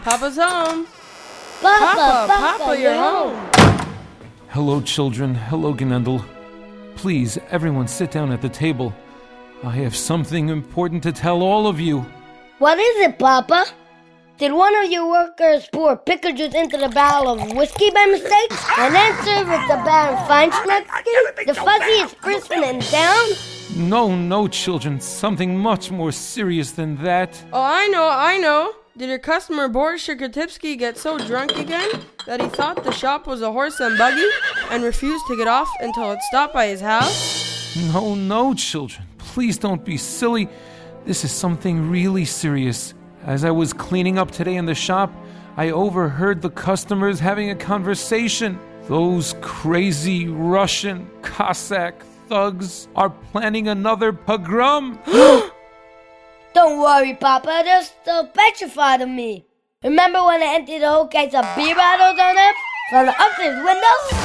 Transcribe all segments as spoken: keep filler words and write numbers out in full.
Papa's home. Papa, Papa, Papa, Papa, you're home. Hello, children. Hello, Genendel. Please, everyone sit down at the table. I have something important to tell all of you. What is it, Papa? Did one of your workers pour pickle juice into the barrel of whiskey by mistake and then serve it to Baron Feinschmetzky, the fuzziest person in town? No, no, children. Something much more serious than that. Oh, I know, I know. Did your customer Boris Shikatipsky get so drunk again that he thought the shop was a horse and buggy and refused to get off until it stopped by his house? No, no, children. Please don't be silly. This is something really serious. As I was cleaning up today in the shop, I overheard the customers having a conversation. Those crazy Russian Cossack thugs are planning another pogrom. Don't worry, Papa. They're still petrified of me. Remember when I emptied the whole case of beer bottles on them from the upstairs window?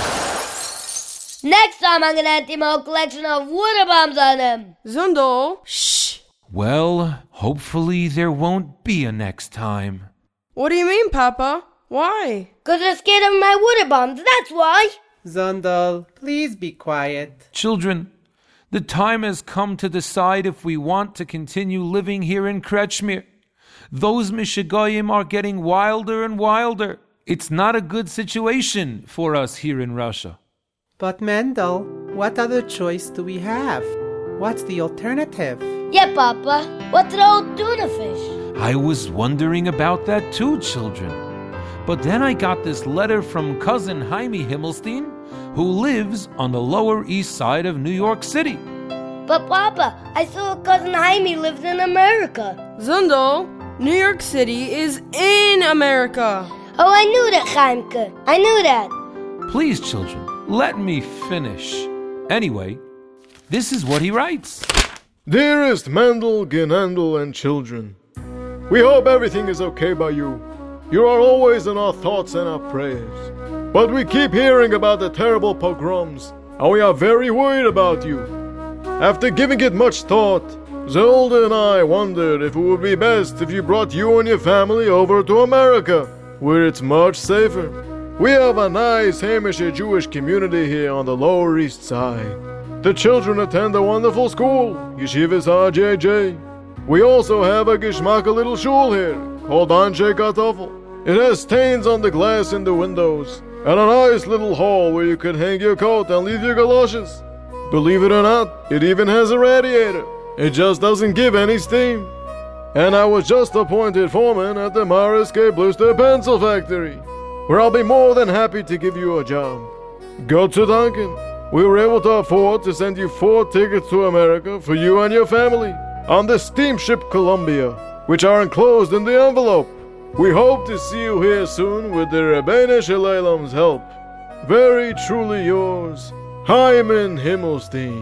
Next time I'm gonna empty my whole collection of water bombs on them. Zundel, shh. Well, hopefully there won't be a next time. What do you mean, Papa? Why? Cause they're scared of my water bombs, that's why. Zundel, please be quiet. Children, the time has come to decide if we want to continue living here in Krechmir. Those Mishigoyim are getting wilder and wilder. It's not a good situation for us here in Russia. But Mendel, what other choice do we have? What's the alternative? Yeah, Papa. What's the old tuna fish? I was wondering about that too, children. But then I got this letter from cousin Jaime Himmelstein, who lives on the Lower East Side of New York City. But Papa, I saw cousin Jaime lives in America. Zundel, New York City is in America. Oh, I knew that, Chaimke. I knew that. Please, children, let me finish. Anyway, this is what he writes. Dearest Mendel, Genendel, and children, we hope everything is okay by you. You are always in our thoughts and our prayers. But we keep hearing about the terrible pogroms, and we are very worried about you. After giving it much thought, Zolda and I wondered if it would be best if you brought you and your family over to America, where it's much safer. We have a nice Hamish Jewish community here on the Lower East Side. The children attend a wonderful school, Yeshivas R J J. We also have a geschmacka little shul here, called Anshe Kartoffel. It has stains on the glass in the windows, and a nice little hall where you can hang your coat and leave your galoshes. Believe it or not, it even has a radiator. It just doesn't give any steam. And I was just appointed foreman at the Morris K. Bluster Pencil Factory, where I'll be more than happy to give you a job. Go to Duncan. We were able to afford to send you four tickets to America for you and your family on the steamship Columbia, which are enclosed in the envelope. We hope to see you here soon with the Rebbeinu Shalom's help. Very truly yours, Hyman Himmelstein.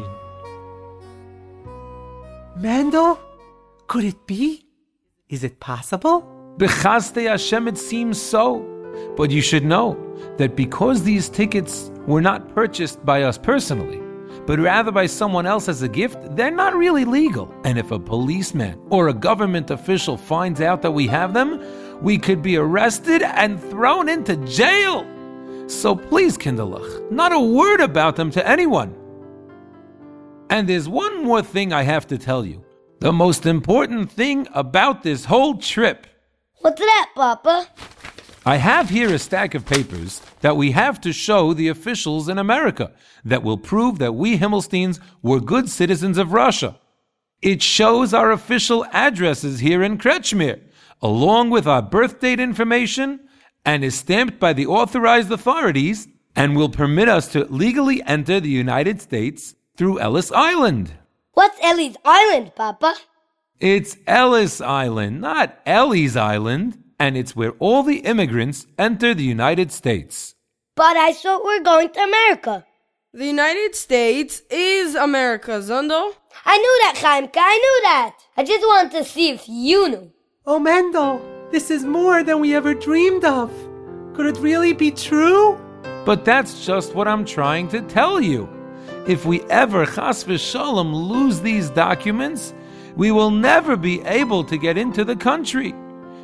Mendel? Could it be? Is it possible? B'chazdei Hashem, it seems so. But you should know that because these tickets were not purchased by us personally, but rather by someone else as a gift, they're not really legal. And if a policeman or a government official finds out that we have them, we could be arrested and thrown into jail. So please, Kinderlach, not a word about them to anyone. And there's one more thing I have to tell you. The most important thing about this whole trip. What's that, Papa? I have here a stack of papers that we have to show the officials in America that will prove that we Himmelsteins were good citizens of Russia. It shows our official addresses here in Krechmir, along with our birth date information, and is stamped by the authorized authorities and will permit us to legally enter the United States through Ellis Island. What's Ellie's Island, Papa? It's Ellis Island, not Ellie's Island, and it's where all the immigrants enter the United States. But I thought we were going to America. The United States is America, Zundel. I knew that, Chaimke, I knew that. I just wanted to see if you knew. Oh, Mendel, this is more than we ever dreamed of. Could it really be true? But that's just what I'm trying to tell you. If we ever, chas v'sholom, lose these documents, we will never be able to get into the country.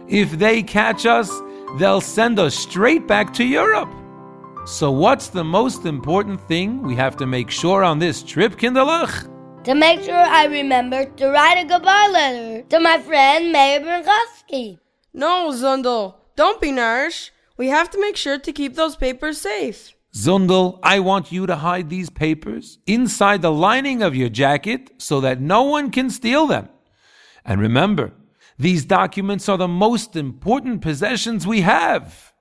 If they catch us, they'll send us straight back to Europe. So what's the most important thing we have to make sure on this trip, Kinderlach? To make sure I remember to write a goodbye letter to my friend Meir Bernkowski. No, Zundel, don't be narsh. We have to make sure to keep those papers safe. Zundel, I want you to hide these papers inside the lining of your jacket so that no one can steal them. And remember, these documents are the most important possessions we have.